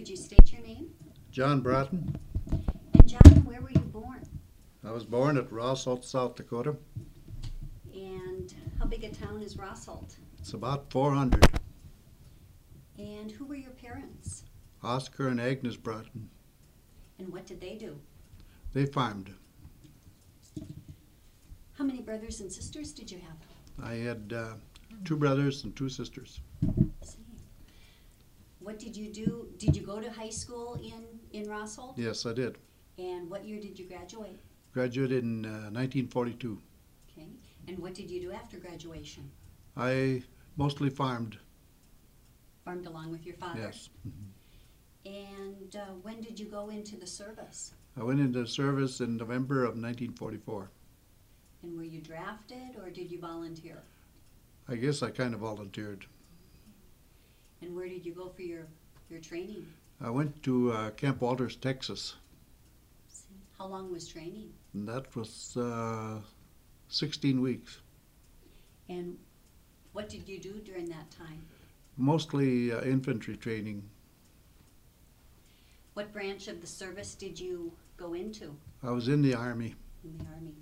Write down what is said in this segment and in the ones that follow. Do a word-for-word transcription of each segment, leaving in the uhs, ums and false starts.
Could you state your name? John Bratton. And John, where were you born? I was born at Rosselt, South Dakota. And how big a town is Rosselt? It's about four hundred. And who were your parents? Oscar and Agnes Bratton. And what did they do? They farmed. How many brothers and sisters did you have? I had uh, two brothers and two sisters. See. What did you do? Did you go to high school in, in Rosselt? Yes, I did. And what year did you graduate? Graduated in uh, nineteen forty-two. Okay. And what did you do after graduation? I mostly farmed. Farmed along with your father? Yes. Mhm. And uh, when did you go into the service? I went into service in November of nineteen forty-four. And were you drafted or did you volunteer? I guess I kind of volunteered. And where did you go for your, your training? I went to uh, Camp Walters, Texas, How long was training? and that was uh, sixteen weeks. And what did you do during that time? Mostly uh, infantry training. What branch of the service did you go into I was in the Army. in the Army?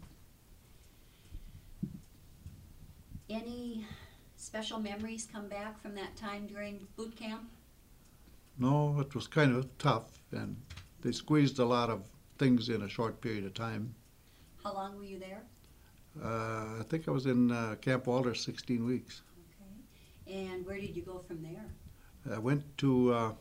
Any special memories come back from that time during boot camp? No, it was kind of tough, and they squeezed a lot of things in a short period of time. How long were you there? Uh, I think I was in uh, Camp Walters sixteen weeks. Okay. And where did you go from there? I went to, uh,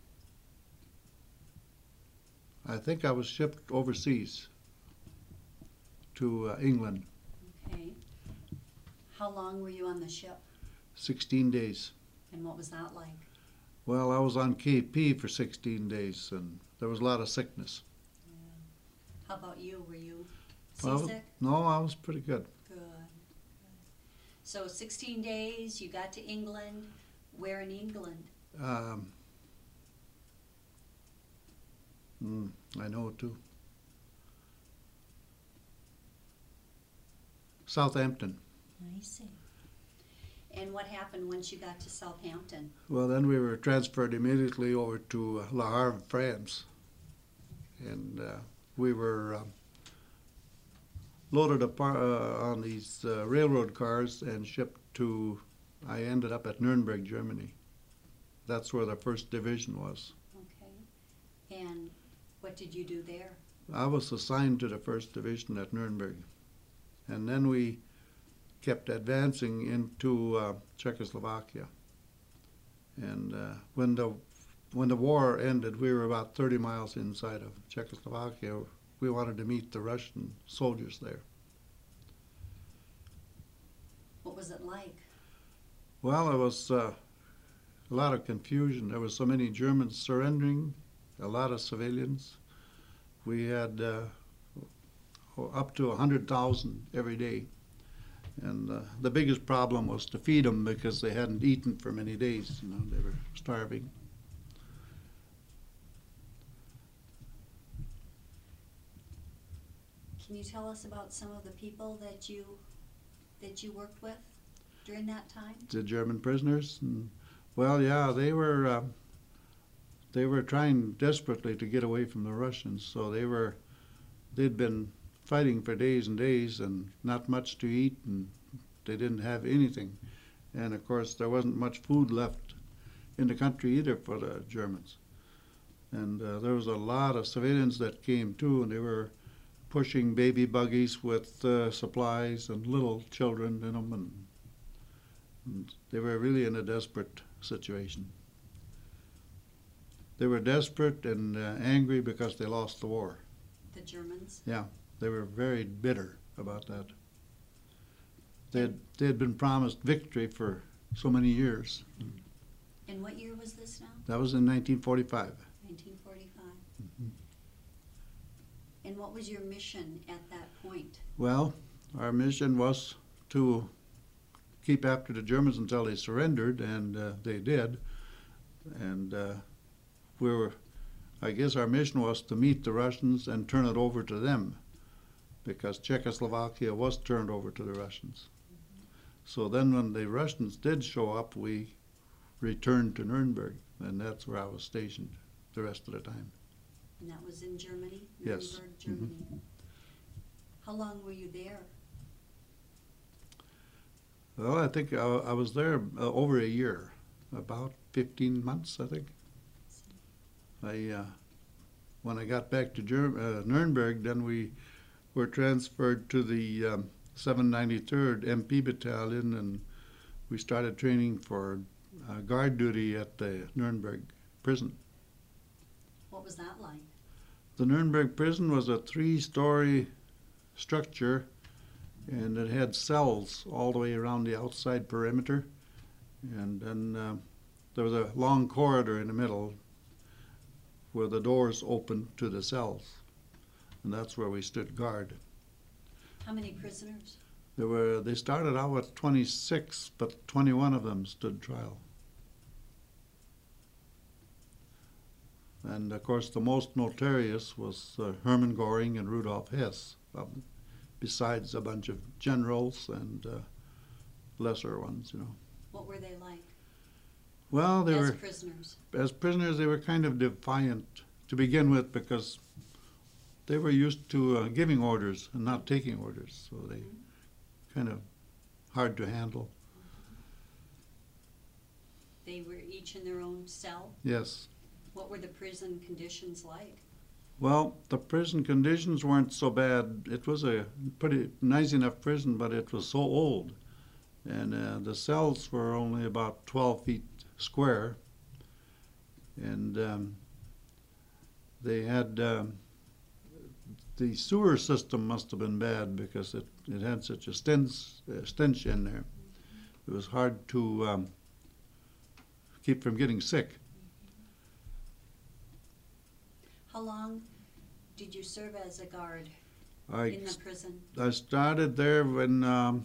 I think I was shipped overseas to uh, England, Okay. How long were you on the ship? sixteen days. And what was that like? Well, I was on K P for sixteen days, and there was a lot of sickness. How about you? Were you Well, seasick? no, I was pretty good. Good. So sixteen days, you got to England. Where in England? Um, mm, I know too. Southampton. I see. And what happened once you got to Southampton? Well, then we were transferred immediately over to Le Havre, France, and uh, we were um, loaded apart, uh, on these uh, railroad cars and shipped to. I ended up at Nuremberg, Germany. That's where the first division was. Okay. And what did you do there? I was assigned to the first division at Nuremberg, and then we kept advancing into uh, Czechoslovakia. And uh, when the when the war ended, we were about thirty miles inside of Czechoslovakia. We wanted to meet the Russian soldiers there. What was it like? Well, it was uh, a lot of confusion. There was so many Germans surrendering, a lot of civilians. We had uh, up to one hundred thousand every day. And uh, the biggest problem was to feed them because they hadn't eaten for many days. You know, they were starving. Can you tell us about some of the people that you that you worked with during that time? The German prisoners. And, well, yeah, they were uh, they were trying desperately to get away from the Russians. So they were they'd been fighting for days and days and not much to eat, and they didn't have anything. And of course there wasn't much food left in the country either for the Germans. And uh, there was a lot of civilians that came too, and they were pushing baby buggies with uh, supplies and little children in them, and, and they were really in a desperate situation. They were desperate and uh, angry because they lost the war. The Germans? Yeah. They were very bitter about that. They had, they had been promised victory for so many years. And what year was this now? That was in nineteen forty-five. nineteen forty-five. Mm-hmm. And what was your mission at that point? Well, our mission was to keep after the Germans until they surrendered, and uh, they did. And uh, we were, I guess our mission was to meet the Russians and turn it over to them, because Czechoslovakia was turned over to the Russians. Mm-hmm. So then when the Russians did show up, we returned to Nuremberg, and that's where I was stationed. the rest of the time. And that was in Germany? Yes. Nuremberg, Germany. Mm-hmm. How long were you there? Well, I think I, I was there uh, over a year, about fifteen months, I think. I, uh, when I got back to Ger- uh, Nuremberg, then we were transferred to the um, seven ninety-third M P Battalion, and we started training for uh, guard duty at the Nuremberg prison. What was that like? The Nuremberg prison was a three-story structure, and it had cells all the way around the outside perimeter, and then uh, there was a long corridor in the middle where the doors opened to the cells, and that's where we stood guard. How many prisoners? There were, they started out with twenty-six, but twenty-one of them stood trial. And of course the most notorious was uh, Hermann Göring and Rudolf Hess, um, besides a bunch of generals and uh, lesser ones, you know. What were they like? Well, they as were prisoners? As prisoners, they were kind of defiant to begin with, because they were used to uh, giving orders and not taking orders, so they mm-hmm. kind of hard to handle. They were each in their own cell? Yes. What were the prison conditions like? Well, the prison conditions weren't so bad. It was a pretty nice enough prison, but it was so old. And uh, the cells were only about twelve feet square. And um, they had, um, the sewer system must have been bad, because it, it had such a stench, uh, stench in there. It was hard to um, keep from getting sick. How long did you serve as a guard I, in the prison? I started there when, um,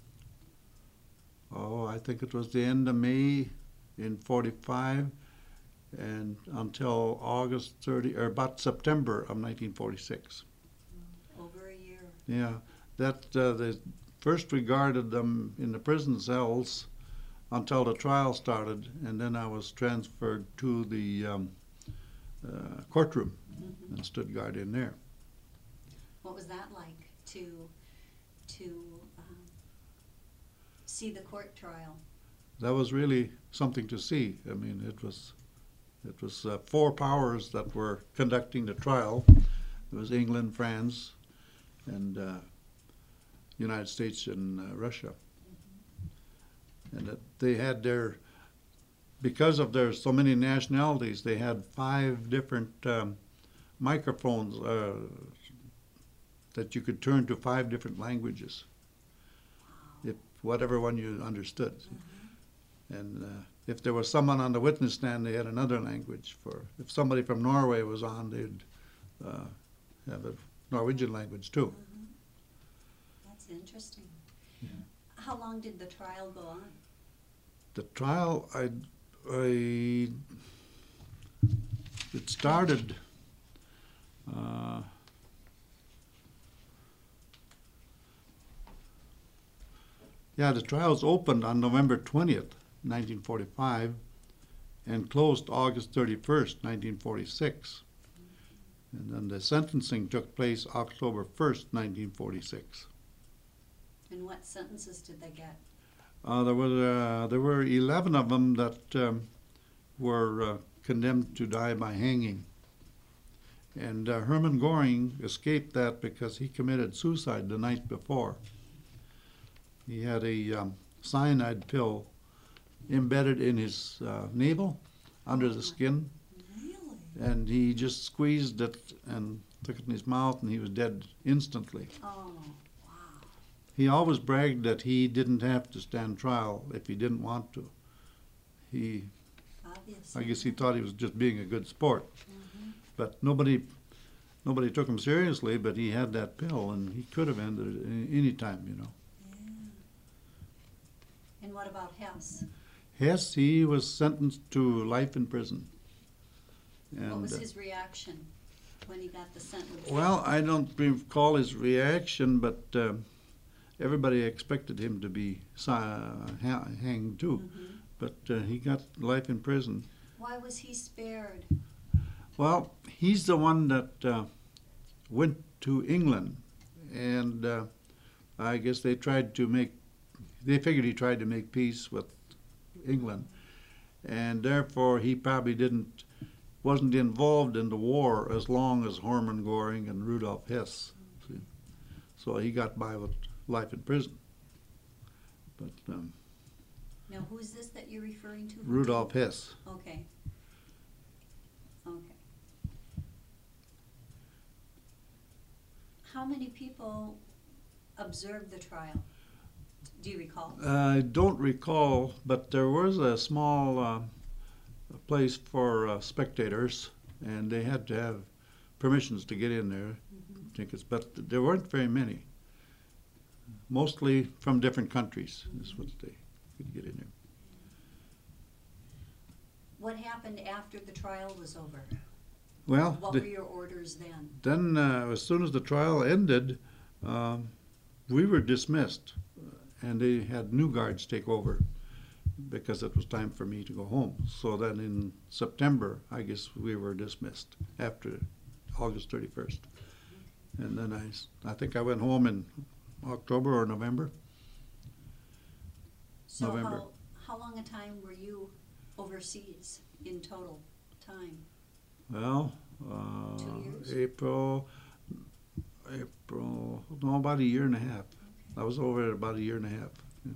oh, I think it was the end of May in forty-five, and until August thirtieth, or about September of nineteen forty-six. Over a year. Yeah, that uh, they first regarded them in the prison cells until the trial started, and then I was transferred to the um, uh, courtroom mm-hmm. and stood guard in there. What was that like to to um, see the court trial? That was really something to see. I mean, it was it was uh, four powers that were conducting the trial. It was England, France, and uh, United States and uh, Russia. Mm-hmm. And that they had their, because of their so many nationalities, they had five different um, microphones uh, that you could turn to five different languages, wow. if whatever one you understood. Mm-hmm. And uh, if there was someone on the witness stand, they had another language. For if somebody from Norway was on, they'd uh, have a Norwegian language too. Mm-hmm. That's interesting. Yeah. How long did the trial go on? The trial, I, I, it started, uh, yeah, the trials opened on November twentieth, nineteen forty-five, and closed August thirty-first, nineteen forty-six. And then the sentencing took place October first, nineteen forty-six. And what sentences did they get? Uh, there, was, uh, there were eleven of them that um, were uh, condemned to die by hanging. And uh, Hermann Göring escaped that because he committed suicide the night before. He had a um, cyanide pill embedded in his uh, navel, under the skin. Really? And he just squeezed it and took it in his mouth, and he was dead instantly. Oh, wow. He always bragged that he didn't have to stand trial if he didn't want to. He, Obviously. I guess he thought he was just being a good sport. Mm-hmm. But nobody, nobody took him seriously, but he had that pill, and he could have ended it any, any time, you know. Yeah. And what about Hess? Hess, he was sentenced to life in prison. And, what was uh, his reaction when he got the sentence? Well, I don't recall his reaction, but uh, everybody expected him to be uh, ha- hanged too. Mm-hmm. But uh, he got life in prison. Why was he spared? Well, he's the one that uh, went to England, and uh, I guess they tried to make, they figured he tried to make peace with England, and therefore he probably didn't, wasn't involved in the war as long as Hermann Göring and Rudolf Hess. See? So he got by with life in prison. But um, Now, who's this that you're referring to? Rudolf Hess. Okay. Okay. How many people observed the trial? Do you recall? I don't recall, but there was a small uh, place for uh, spectators, and they had to have permissions to get in there, Mm-hmm. tickets, but there weren't very many. Mostly from different countries is what they could get in there. What happened after the trial was over? Well, What the, were your orders then? then uh, as soon as the trial ended, um, we were dismissed, and they had new guards take over because it was time for me to go home. So then in September, I guess we were dismissed after August thirty-first. And then I, s- I think I went home in October or November. So November. how, how long a time were you overseas in total time? Well, uh, Two years? April, April, no, about a year and a half. Okay. I was over there about a year and a half. Yeah.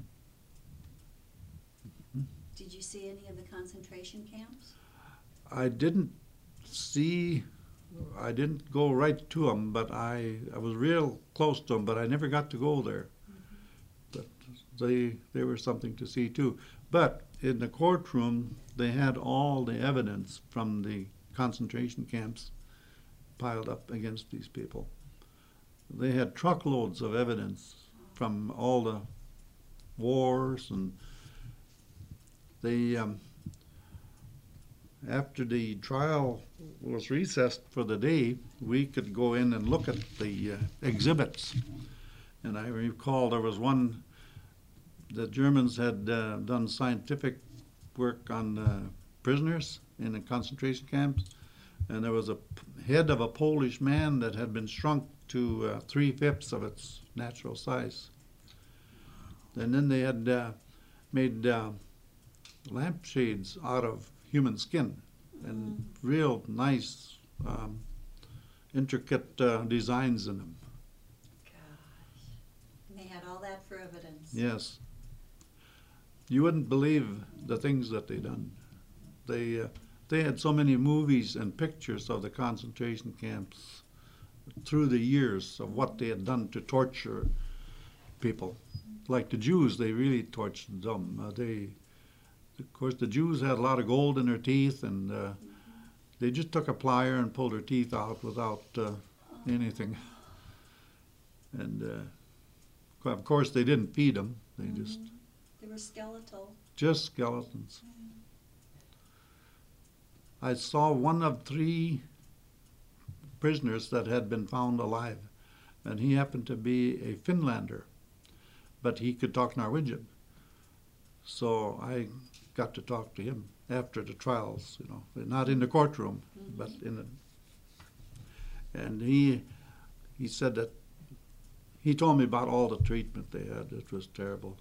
Did you see any of the concentration camps? I didn't see, I didn't go right to them, but I, I was real close to them, but I never got to go there. But they, they were something to see too. But in the courtroom, they had all the evidence from the concentration camps piled up against these people. They had truckloads of evidence from all the wars, and they, um, after the trial was recessed for the day, we could go in and look at the uh, exhibits. And I recall there was one, the Germans had uh, done scientific work on uh, prisoners in the concentration camps, and there was a p- head of a Polish man that had been shrunk to uh, three-fifths of its natural size. And then they had uh, made uh, lampshades out of human skin, and real nice, um, intricate uh, designs in them. Gosh. And they had all that for evidence. Yes. You wouldn't believe the things that they done. They uh, they had so many movies and pictures of the concentration camps through the years of what they had done to torture people. Like the Jews, they really tortured them. Uh, they, of course, the Jews had a lot of gold in their teeth, and uh, they just took a plier and pulled their teeth out without uh, anything. And uh, of course, they didn't feed them. They Mhm. just They were skeletal. just skeletons. I saw one of three prisoners that had been found alive, and he happened to be a Finlander, but he could talk Norwegian. So I got to talk to him after the trials, you know, not in the courtroom, Mhm. but in the, and he he said that he told me about all the treatment they had. It was terrible.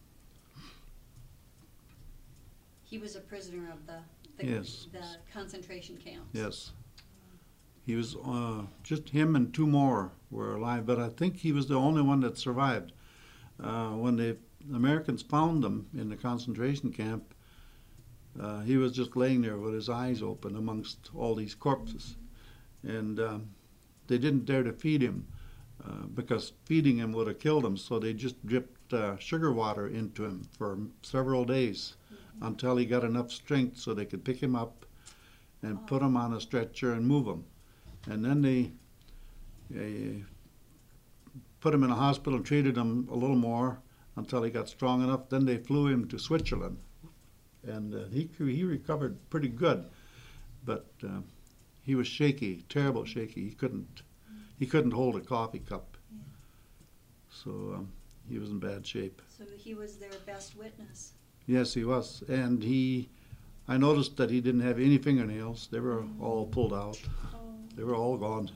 He was a prisoner of the, the, Yes. the concentration camps. Yes. He was, uh, just him and two more were alive, but I think he was the only one that survived. Uh, when the Americans found him in the concentration camp, uh, he was just laying there with his eyes open amongst all these corpses. And um, they didn't dare to feed him uh, because feeding him would have killed him, so they just dripped uh, sugar water into him for several days until he got enough strength so they could pick him up and put him on a stretcher and move him. And then they, they put him in a hospital and treated him a little more until he got strong enough. Then they flew him to Switzerland, and uh, he he recovered pretty good, but uh, he was shaky, terrible shaky. He couldn't he couldn't hold a coffee cup, Yeah. so um, he was in bad shape. So he was their best witness. Yes, he was, and he I noticed that he didn't have any fingernails. They were all pulled out. Oh, They were all gone.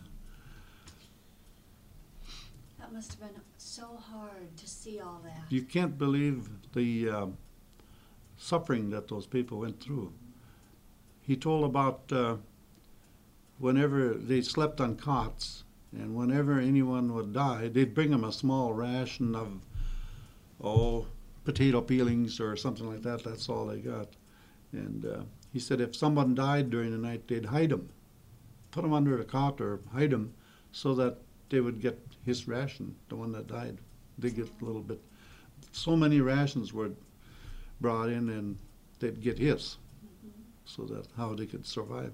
that must have been so hard to see all that. You can't believe the um, suffering that those people went through. He told about uh, whenever they slept on cots, and whenever anyone would die, they'd bring them a small ration of, oh, potato peelings or something like that. That's all they got. And uh, he said if someone died during the night, they'd hide him, put him under a cot or hide him so that they would get his ration, the one that died. They'd get a little bit. So many rations were brought in, and they'd get his, Mhm. so that how they could survive.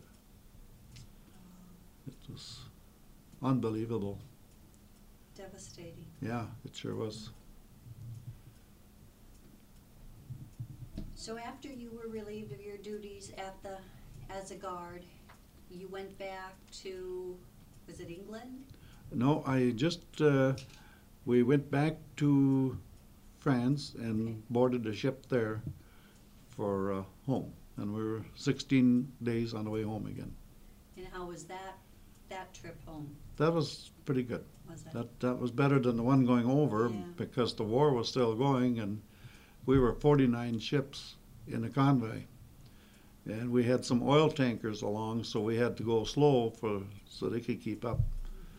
It was unbelievable. Devastating. Yeah, it sure was. So after you were relieved of your duties at the, as a guard, you went back to, was it England? No, I just, uh, we went back to France and Okay. boarded a ship there for uh, home. And we were sixteen days on the way home again. And how was that, that trip home? That was pretty good. Was it? That, that was better than the one going over Yeah. because the war was still going, and we were forty-nine ships in a convoy. And we had some oil tankers along, so we had to go slow for so they could keep up.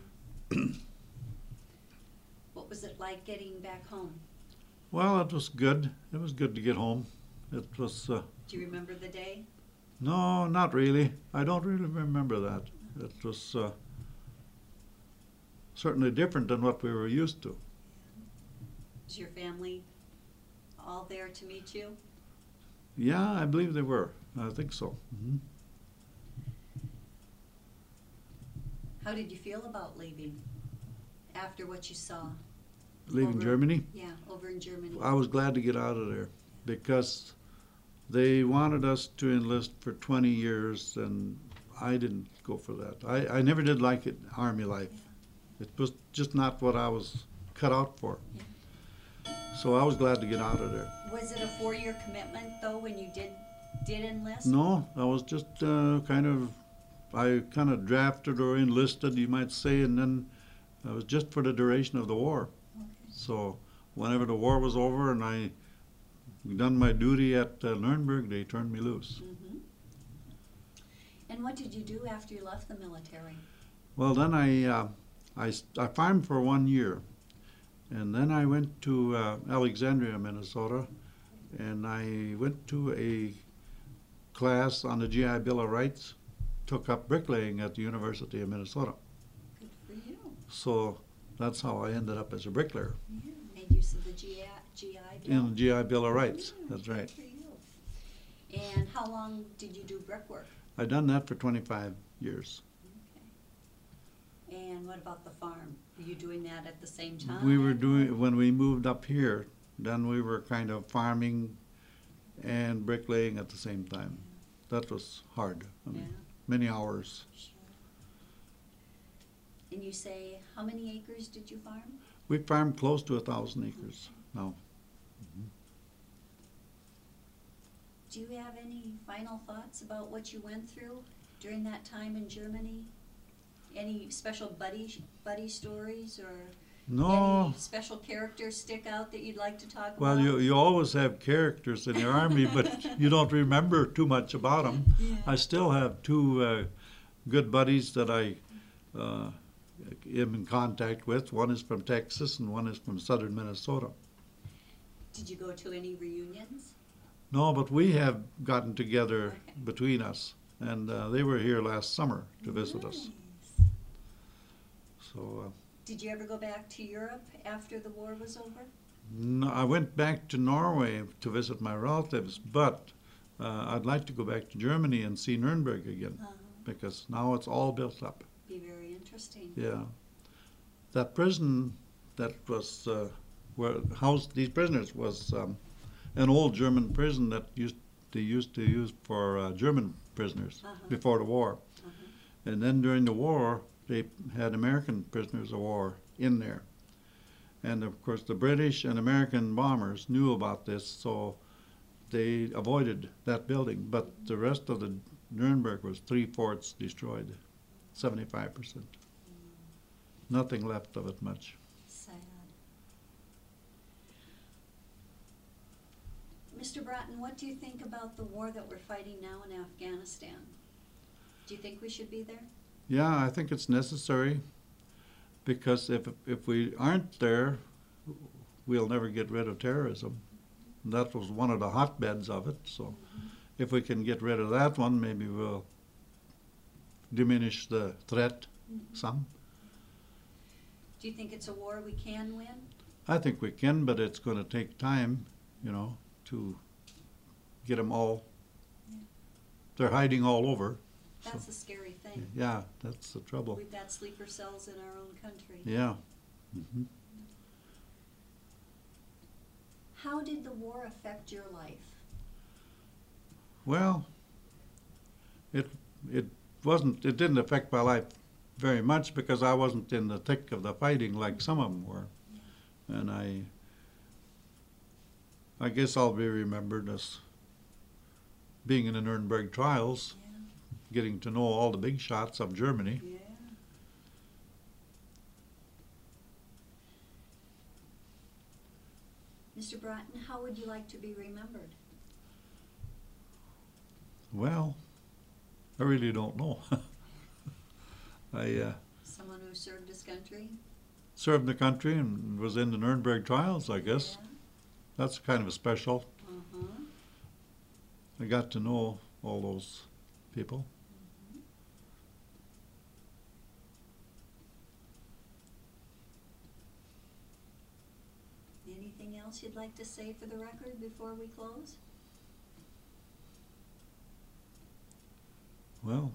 What was it like getting back home? Well, it was good. It was good to get home. It was, uh, Do you remember the day? no, not really. I don't really remember that. It was uh, certainly different than what we were used to. Was your family all there to meet you? Yeah, I believe they were. I think so. hmm How did you feel about leaving after what you saw? Leaving Over- Germany, Yeah, over in Germany. I was glad to get out of there because they wanted us to enlist for twenty years, and I didn't go for that. I, I never did like it, Army life. It was just not what I was cut out for. So I was glad to get out of there. Was it a four-year commitment though when you did did enlist? No, I was just uh, kind of, I kind of drafted or enlisted, you might say, and then it was just for the duration of the war. Okay. So whenever the war was over and I done my duty at uh, Nuremberg, they turned me loose. Mm-hmm. And what did you do after you left the military? Well, then I, uh, I, s- I farmed for one year, and then I went to uh, Alexandria, Minnesota, and I went to a class on the G I Bill of Rights, took up bricklaying at the University of Minnesota. Good for you. So that's how I ended up as a bricklayer Yeah. Made use of the G I, G I Bill. in the G I Bill of Rights. Yeah, That's good right. for you. And how long did you do brickwork? I done that for twenty-five years. Okay. And what about the farm? Were you doing that at the same time? We were doing, when we moved up here, then we were kind of farming and bricklaying at the same time. That was hard. I Yeah, mean, many hours. sure. And you say, how many acres did you farm? We farmed close to a thousand acres now. Do you have any final thoughts about what you went through during that time in Germany? Any special buddy buddy stories or No, any special characters stick out that you'd like to talk well, about? you, you always have characters in the army, but you don't remember too much about them. Yeah. I still have two uh, good buddies that I uh, am in contact with. One is from Texas and one is from southern Minnesota. Did you go to any reunions? No, but we have gotten together Okay. between us, and uh, they were here last summer to visit us. Nice. So uh, Did you ever go back to Europe after the war was over? no, I went back to Norway to visit my relatives, but uh, I'd like to go back to Germany and see Nuremberg again, Uh, because now it's all built up. be very interesting. Yeah, that prison that was uh, where housed these prisoners was um, an old German prison that used they used to use for uh, German prisoners Uh-huh. before the war, Uh-huh. and then during the war they had American prisoners of war in there, and of course the British and American bombers knew about this, so they avoided that building, but the rest of the Nuremberg was three-fourths destroyed, seventy-five percent. Nothing left of it much. Sad. Mister Broughton, what do you think about the war that we're fighting now in Afghanistan? Do you think we should be there? Yeah, I think it's necessary, because if if we aren't there, we'll never get rid of terrorism. That was one of the hotbeds of it, so mm-hmm. if we can get rid of that one, maybe we'll diminish the threat mm-hmm. some. Do you think it's a war we can win? I think we can, but it's going to take time, you know, to get them all. Yeah. They're hiding all over. That's so, the scary thing. Yeah, that's the trouble. We've got sleeper cells in our own country. Yeah. Mm-hmm. How did the war affect your life? Well, it it wasn't. It didn't affect my life very much because I wasn't in the thick of the fighting like some of them were, yeah. and I. I guess I'll be remembered as being in the Nuremberg trials, yeah. getting to know all the big shots of Germany. Yeah. Mister Broughton, how would you like to be remembered? Well, I really don't know. I uh, Someone who served his country? Served the country and was in the Nuremberg trials, I guess. Yeah. That's kind of a special. Uh-huh. I got to know all those people. Mm-hmm. Anything else you'd like to say for the record before we close? Well,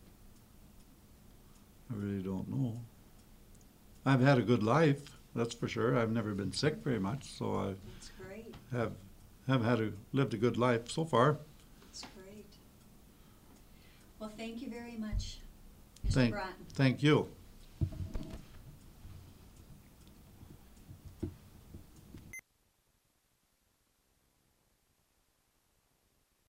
I really don't know. I've had a good life, that's for sure. I've never been sick very much, so I That's great. have have had a lived a good life so far. That's great. Well, thank you very much, Mister Thank, Broughton. thank you.